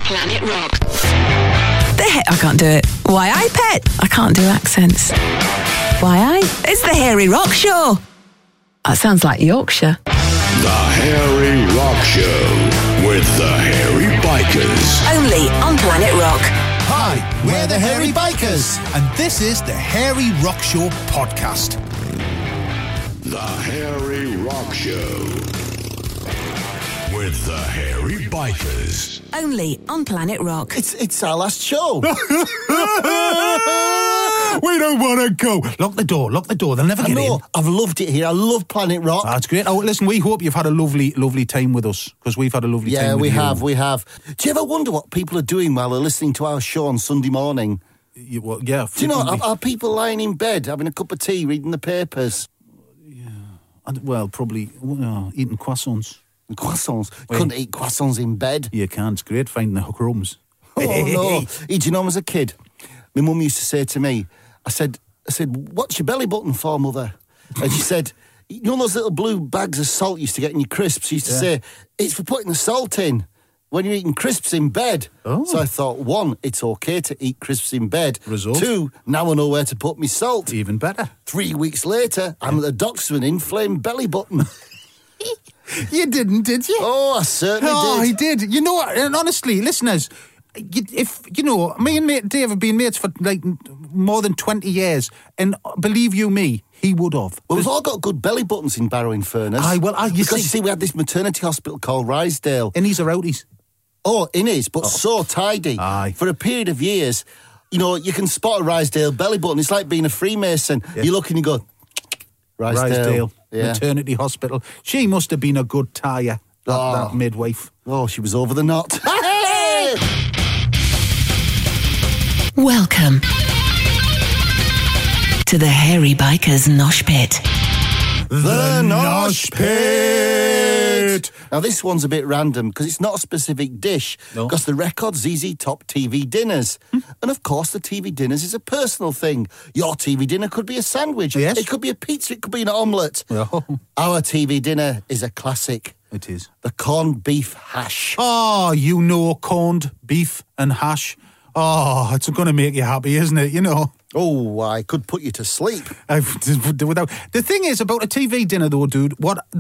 Planet Rock. I can't do it. Why I Pet? I can't do accents. Why I? It's the Hairy Rock Show. That sounds like Yorkshire. The Hairy Rock Show with the Hairy Bikers. Only on Planet Rock. Hi, we're the Hairy Bikers, and this is the Hairy Rock Show podcast. The Hairy Rock Show with the Hairy Bikers. Only on Planet Rock. It's our last show. We don't want to go. Lock the door. They'll never get in. I've loved it here. I love Planet Rock. That's great. Oh, listen, we hope you've had a lovely time with us, because we've had a lovely time with you. Yeah, we have. Do you ever wonder what people are doing while they're listening to our show on Sunday morning? Well, yeah. Do you know, are people lying in bed, having a cup of tea, reading the papers? Well, probably eating croissants. Croissants? You couldn't eat croissants in bed. You can't. It's great finding the crumbs. Oh, no. Do you know, as a kid, my mum used to say to me, I said, what's your belly button for, Mother? And she said, you know those little blue bags of salt you used to get in your crisps? She used to say, it's for putting the salt in when you're eating crisps in bed. Oh. So I thought, 1, it's okay to eat crisps in bed. Result. 2, now I know where to put my salt. Even better. 3 weeks later, I'm at the doctor's with an inflamed belly button. You didn't, did you? Oh, I certainly did. Oh, he did. You know what? And honestly, listeners, if you know, me and mate Dave have been mates for like more than 20 years, and believe you me, he would have. Well, we've all got good belly buttons in Barrow-in-Furness. You see, we had this maternity hospital called Rysdale. Innies or outies? Oh, innies, but so tidy. Aye. For a period of years, you know, you can spot a Rysdale belly button. It's like being a Freemason. Yeah. You look and you go, Rysdale. Yeah. Maternity hospital. She must have been a good tire, that midwife. Oh, she was over the knot. Welcome to the Hairy Bikers Nosh Pit. The Nosh Pit! Now, this one's a bit random because it's not a specific dish. Because the record's ZZ Top TV Dinners. And, of course, the TV Dinners is a personal thing. Your TV dinner could be a sandwich. Yes. It could be a pizza. It could be an omelette. Oh. Our TV dinner is a classic. It is. The corned beef hash. Oh, you know, corned beef and hash. Oh, it's going to make you happy, isn't it? You know. Oh, I could put you to sleep. The thing is about a TV dinner, though, dude,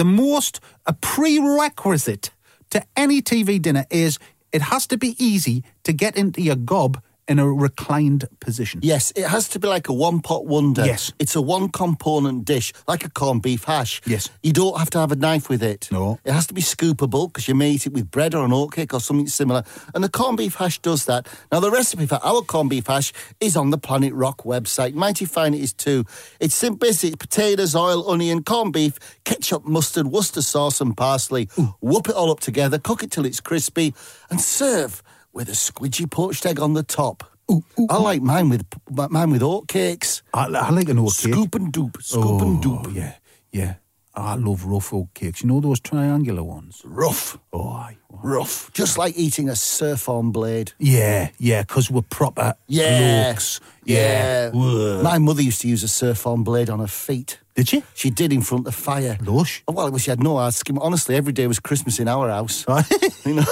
a prerequisite to any TV dinner is it has to be easy to get into your gob in a reclined position. Yes, it has to be like a one-pot wonder. Yes. It's a one-component dish, like a corned beef hash. Yes. You don't have to have a knife with it. No. It has to be scoopable, because you may eat it with bread or an oatcake or something similar. And the corned beef hash does that. Now, the recipe for our corned beef hash is on the Planet Rock website. Mighty fine it is too. It's simple. It's potatoes, oil, onion, corned beef, ketchup, mustard, Worcester sauce and parsley. Whoop it all up together, cook it till it's crispy, and serve with a squidgy poached egg on the top. I like mine with oatcakes. I like an oatcake. Scoop and doop. Yeah. I love rough oatcakes. You know those triangular ones? Rough. Oh, aye. Rough. Just like eating a surf-on blade. Yeah, because we're proper blokes. Yeah. Ugh. My mother used to use a surf-on blade on her feet. Did she? She did, in front of the fire. Lush. Well, she had no hard skin. Honestly, every day was Christmas in our house. You know?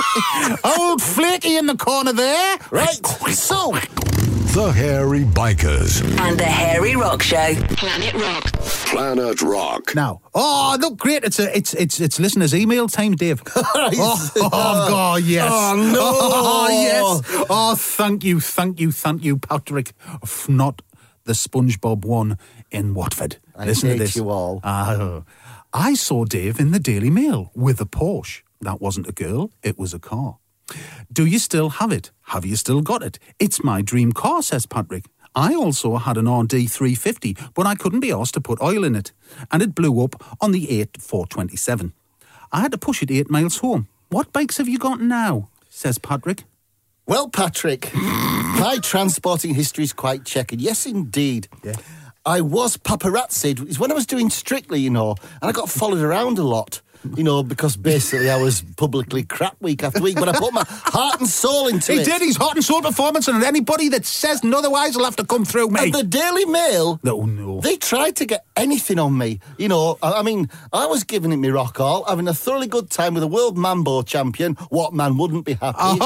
Old Flaky in the corner there. Right. So, The Hairy Bikers. And the Hairy Rock Show. Planet Rock. Planet Rock. Now, look, great! It's listeners' email time, Dave. Oh God, yes! Oh no! Oh yes! Oh, thank you, Patrick. Not the SpongeBob one in Watford. Listen to this. You all. I saw Dave in the Daily Mail with a Porsche. That wasn't a girl; it was a car. Do you still have it? Have you still got it? It's my dream car, says Patrick. I also had an RD 350, but I couldn't be asked to put oil in it, and it blew up on the 427. I had to push it 8 miles home. What bikes have you got now? Says Patrick. Well, Patrick, my transporting history is quite checkered. Yes, indeed. Yeah. I was paparazzied. It's when I was doing Strictly, you know, and I got followed around a lot. You know, because basically I was publicly crap week after week, but I put my heart and soul into it. He did his heart and soul performance, and anybody that says otherwise will have to come through, mate. And the Daily Mail, No. They tried to get anything on me. You know, I mean, I was giving it me rock all, having a thoroughly good time with a world Mambo champion. What man wouldn't be happy?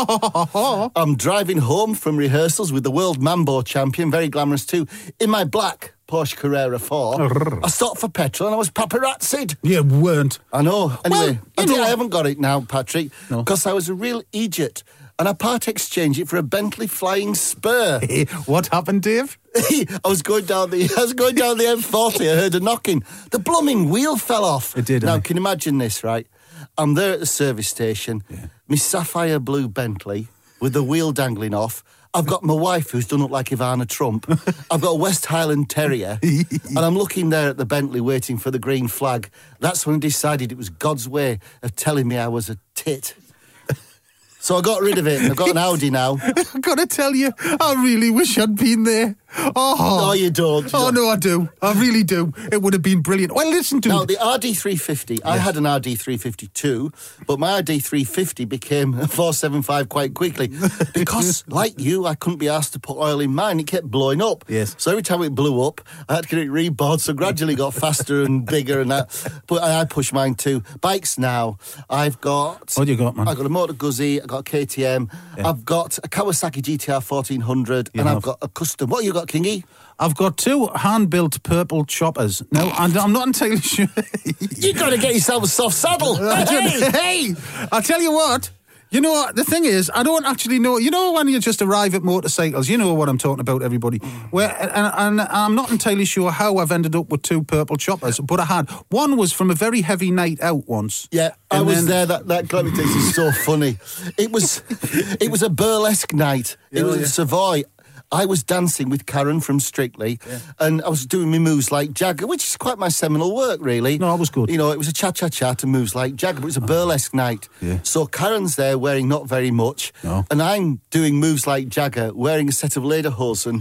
I'm driving home from rehearsals with the world Mambo champion, very glamorous too, in my black Porsche Carrera 4. I stopped for petrol and I was paparazzi'd. You weren't. I know. Anyway, Well, I haven't got it now, Patrick, No. because I was a real idiot. And I part-exchanged it for a Bentley Flying Spur. What happened, Dave? I was going down the M40. I heard a knocking. The blooming wheel fell off. It did, Now, aye. can you imagine this, right? I'm there at the service station, my sapphire blue Bentley with the wheel dangling off. I've got my wife who's done up like Ivana Trump. I've got a West Highland Terrier. And I'm looking there at the Bentley waiting for the green flag. That's when I decided it was God's way of telling me I was a tit. So I got rid of it. I've got an Audi now. I've got to tell you, I really wish I'd been there. Oh, No, you don't. Oh, no, I do. I really do. It would have been brilliant. Well, listen to Now, it. the RD350, I had an RD350 too, but my RD350 became a 475 quite quickly because, like you, I couldn't be asked to put oil in mine. It kept blowing up. Yes. So every time it blew up, I had to get it rebought, so gradually it got faster and bigger and that. But I push mine too. Bikes now, I've got... What do you got, man? I've got a Motor Guzzi, I've got a KTM, I've got a Kawasaki GTR 1400, and I've got a custom... What you got, Kingy? I've got 2 hand-built purple choppers. Now, and I'm not entirely sure... You got to get yourself a soft saddle. Hey! Hey, I'll tell you what. You know what? The thing is, I don't actually know. You know when you just arrive at motorcycles, you know what I'm talking about, everybody. And I'm not entirely sure how I've ended up with 2 purple choppers, but I had. One was from a very heavy night out once. Yeah, I And was then- there. That Clementine is so funny. It was a burlesque night. It was in Savoy. I was dancing with Karen from Strictly, and I was doing my moves like Jagger, which is quite my seminal work, really. No, it was good. You know, it was a cha-cha-cha to moves like Jagger, but it was a burlesque night. Yeah. So Karen's there wearing not very much, No. and I'm doing moves like Jagger, wearing a set of lederhosen.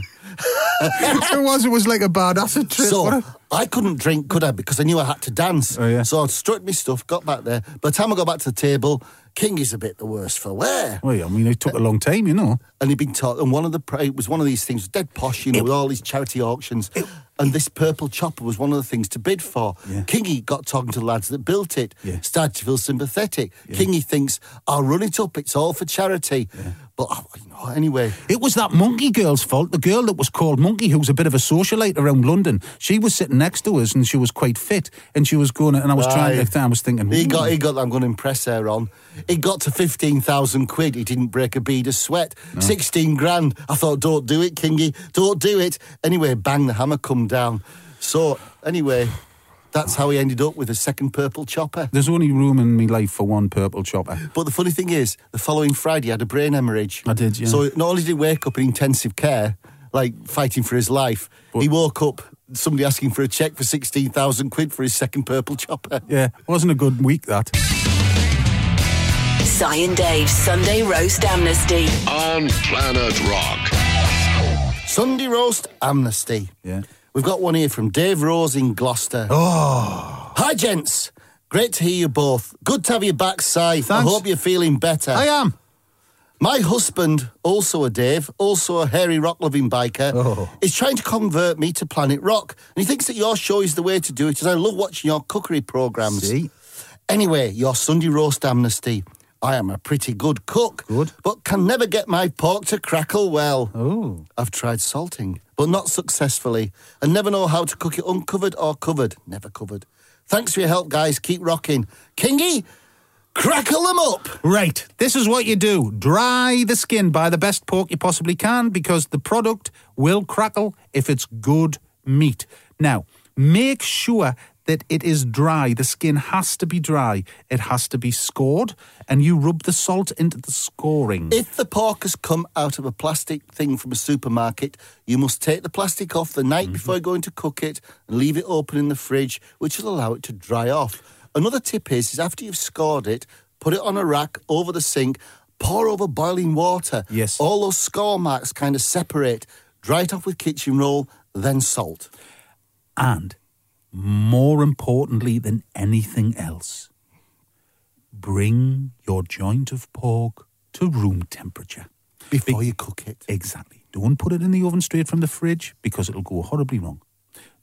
It was like a bad acid trip. So What I couldn't drink, could I? Because I knew I had to dance. Oh, yeah. So I strutted my stuff, got back there. By the time I got back to the table, King is a bit the worse for wear. Well, I mean, it took a long time, you know. And he'd been taught, and it was one of these things, dead posh, you know, with all these charity auctions. And this purple chopper was one of the things to bid for. Yeah. Kingy got talking to the lads that built it, Yeah. started to feel sympathetic. Kingy thinks, I'll run it up, it's all for charity. But, you know, anyway. It was that Monkey girl's fault. The girl that was called Monkey, who's a bit of a socialite around London. She was sitting next to us, and she was quite fit, and she was going. And I was I was thinking, He got that I'm going to impress her on. It got to 15,000 quid. He didn't break a bead of sweat. 16 grand. I thought, don't do it, Kingy. Don't do it. Anyway, bang, the hammer come down. So, anyway, that's how he ended up with a second purple chopper. There's only room in my life for 1 purple chopper. But the funny thing is, the following Friday, he had a brain hemorrhage. I did, yeah. So not only did he wake up in intensive care, like fighting for his life, he woke up, somebody asking for a cheque for 16,000 quid for his second purple chopper. Yeah, wasn't a good week, that. Si and Dave's Sunday Roast Amnesty. On Planet Rock. Sunday Roast Amnesty. Yeah. We've got one here from Dave Rose in Gloucester. Oh, Hi, gents. Great to hear you both. Good to have you back, Si. I Thanks. hope you're feeling better. I am. My husband, also a Dave, also a hairy rock-loving biker, is trying to convert me to Planet Rock. And he thinks that your show is the way to do it, as I love watching your cookery programmes. See? Anyway, your Sunday Roast Amnesty. I am a pretty good cook. Good. But can never get my pork to crackle well. Oh. I've tried salting, but not successfully, and never know how to cook it uncovered or covered. Never covered. Thanks for your help, guys. Keep rocking. Kingy, crackle them up. Right, this is what you do. Dry the skin, buy the best pork you possibly can, because the product will crackle if it's good meat. Now, make sure that it is dry. The skin has to be dry. It has to be scored, and you rub the salt into the scoring. If the pork has come out of a plastic thing from a supermarket, you must take the plastic off the night before you're going to cook it and leave it open in the fridge, which will allow it to dry off. Another tip is after you've scored it, put it on a rack over the sink, pour over boiling water. Yes. All those score marks kind of separate. Dry it off with kitchen roll, then salt. And more importantly than anything else, bring your joint of pork to room temperature. Before you cook it. Exactly. Don't put it in the oven straight from the fridge, because it'll go horribly wrong.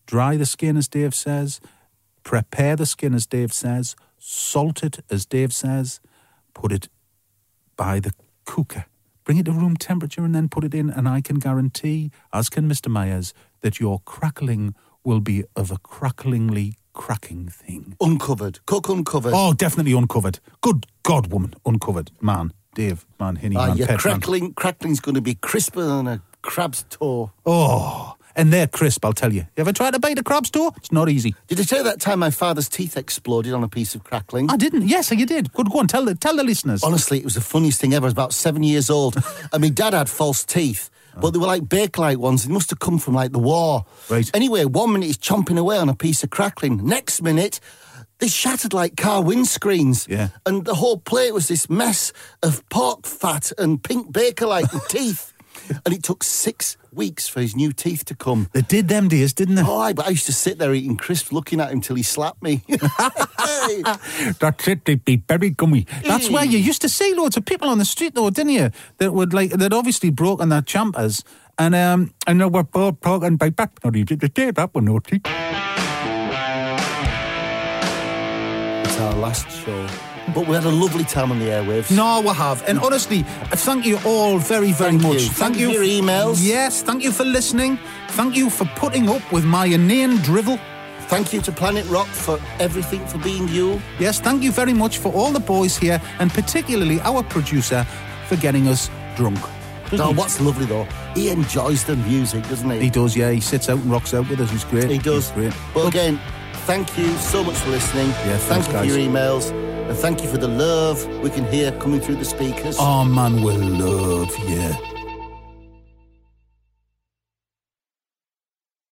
Dry the skin, as Dave says. Prepare the skin, as Dave says. Salt it, as Dave says. Put it by the cooker. Bring it to room temperature and then put it in, and I can guarantee, as can Mr. Myers, that your crackling will be of a cracklingly cracking thing. Uncovered. Cook uncovered. Oh, definitely uncovered. Good God, woman, uncovered. Man, Dave, man, Hinny, man, yeah, Pet, crackling's going to be crisper than a crab's toe. Oh, and they're crisp, I'll tell you. You ever tried to bite a crab's toe? It's not easy. Did I tell you that time my father's teeth exploded on a piece of crackling? I didn't. Yes, you did. Good, go on, tell the listeners. Honestly, it was the funniest thing ever. I was about 7 years old, and my dad had false teeth. But they were like Bakelite ones. They must have come from like the war. Right. Anyway, 1 minute he's chomping away on a piece of crackling. Next minute, they shattered like car windscreens. Yeah. And the whole plate was this mess of pork fat and pink Bakelite and teeth. And it took 6 weeks for his new teeth to come. They did them days, didn't they? Oh, but I used to sit there eating crisps, looking at him till he slapped me. That's it, they'd be very gummy. That's where you used to see loads of people on the street, though, didn't you? That would they'd obviously broken their champers, and they were both talking by back. Not easy to say that one, no teeth. It's our last show. But we had a lovely time on the airwaves. No, we have. And honestly, thank you all very, very much. Thank you for your emails. Yes, thank you for listening. Thank you for putting up with my inane drivel. Thank you to Planet Rock for everything, for being you. Yes, thank you very much for all the boys here, and particularly our producer for getting us drunk. No, what's lovely though, he enjoys the music, doesn't he? He does, yeah. He sits out and rocks out with us. He's great. He does. He's great. But again, thank you so much for listening. Yeah, thank thanks, you guys. for your emails. And thank you for the love we can hear coming through the speakers. Oh, man, we love you.